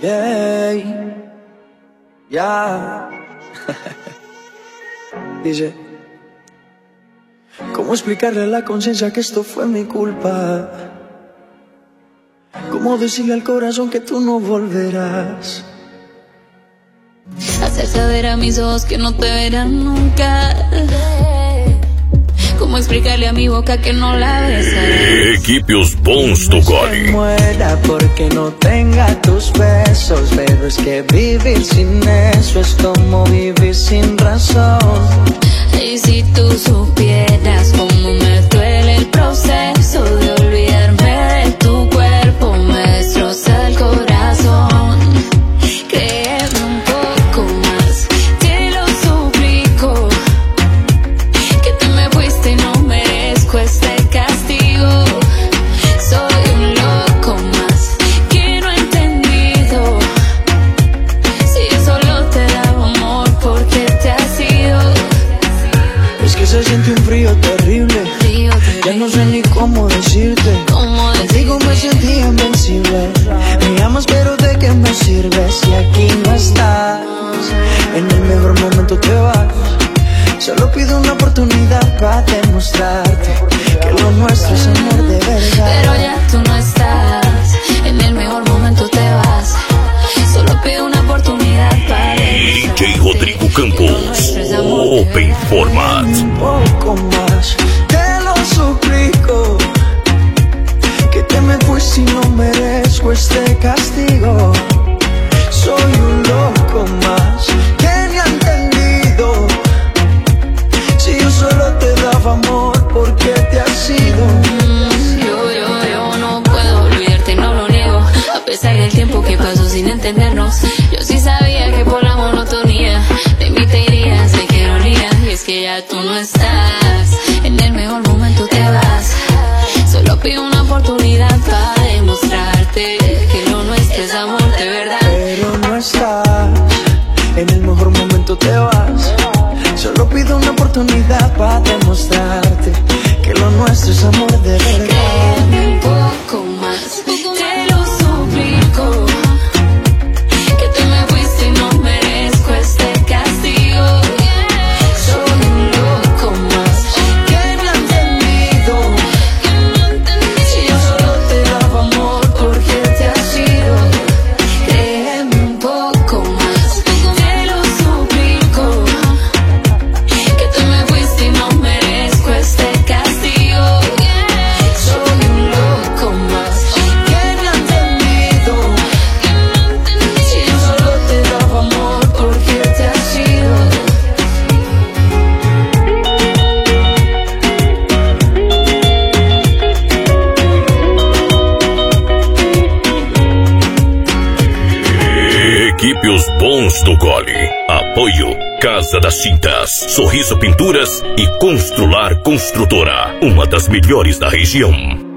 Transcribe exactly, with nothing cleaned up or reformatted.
Yeah, ya. Dice, ¿cómo explicarle a la conciencia que esto fue mi culpa? ¿Cómo decirle al corazón que tú no volverás? Hacer saber a mis ojos que no te verán nunca. ¿Cómo explicarle a mi boca que no la besarás? Equipos bons do gole. Que muera porque no tenga tus besos, pero es que vivir sin eso es como vivir sin razón. Y si tú supieras cómo me duele el proceso de olvidarme de tu cuerpo, me destroza el corazón. Créeme un poco más, te lo suplico, que te me fuiste y no merezco este castigo. Soy un loco más que no he entendido, si yo solo te daba amor porque te has ido. Es que se siente un frío terrible, Frío terrible. ya no sé ni cómo decirte. ¿Cómo Contigo me sentí invencible. Me amas pero ¿de qué me sirve si aquí no estás? En el mejor momento te vas. Solo pido una oportunidad para demostrarte que lo nuestro es amor de verdad. Pero ya tú no estás, en el mejor momento te vas. Solo pido una oportunidad para D J Rodrigo Campos, Open Format. Un poco más, te lo suplico, que te me fuiste y no merezco este castigo. Soy un loco más que ni ha entendido, si yo solo te daba amor porque te has ido. Mm, yo, yo, yo no puedo olvidarte, no lo niego. A pesar del tiempo que pasó sin entendernos, yo sí sabía que por la monotonía de mí te irías, de qué ironía. Y es que ya tú no estás, en el mejor momento te vas. Solo pido una oportunidad para demostrarte que lo nuestro es amor de verdad. Pero no estás, en el mejor momento te vas. Solo pido una oportunidad para demostrarte que lo nuestro es amor de verdad. Créeme un poco más, te lo suplico, que te me fuiste y no merezco este castigo. Soy un loco más Que me ha entendido, si yo solo te daba amor porque te has ido. Créeme un poco más, te lo suplico, que te me fuiste y no merezco este castigo. Soy un loco más que me ha entendido. si yo solo te daba amor porque te has ido. Equipos bons do gole. Apoio Casa das Tintas, Sorriso Pinturas e Constrular Construtora, uma das melhores da região.